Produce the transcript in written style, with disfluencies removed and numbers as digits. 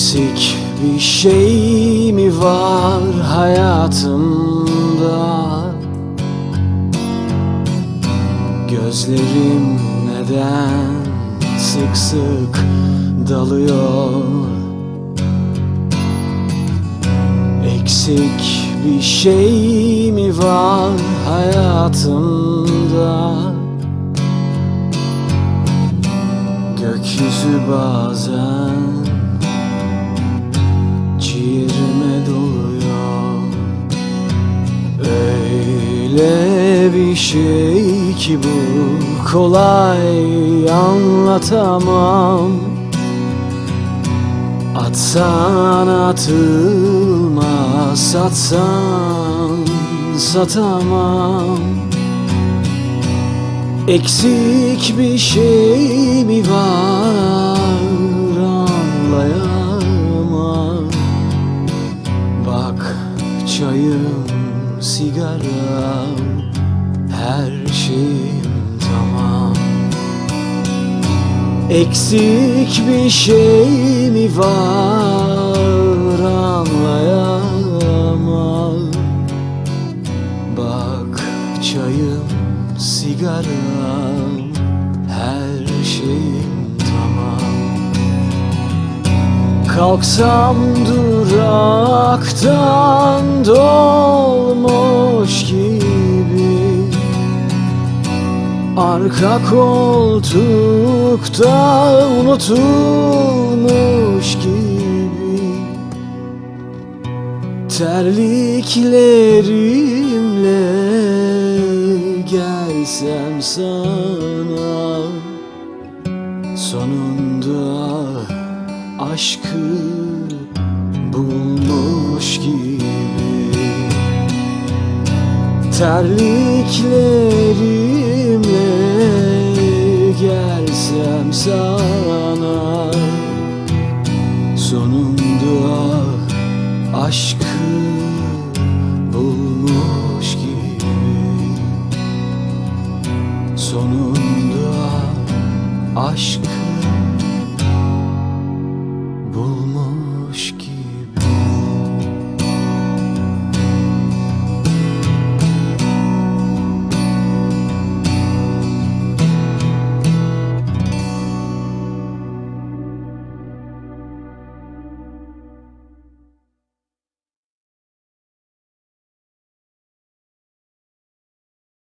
Eksik bir şey mi var hayatımda? Gözlerim neden sık sık dalıyor? Eksik bir şey mi var hayatımda? Gökyüzü bazen ciğerime doluyor. Öyle bir şey ki bu, kolay anlatamam. Atsan atılmaz, satsan satamam. Eksik bir şey mi var anlayamam. Bak çayım, sigaram, her şeyim tamam. Eksik bir şey mi var anlayamam. Bak çayım, sigaram, her şeyim tamam. Kalksam duraktan dolmuş gibi, arka koltukta unutulmuş gibi, terliklerimle gelsem sana, sonunda aşkı bulmuş gibi. Terliklerimle gelsem sana, sonunda aşk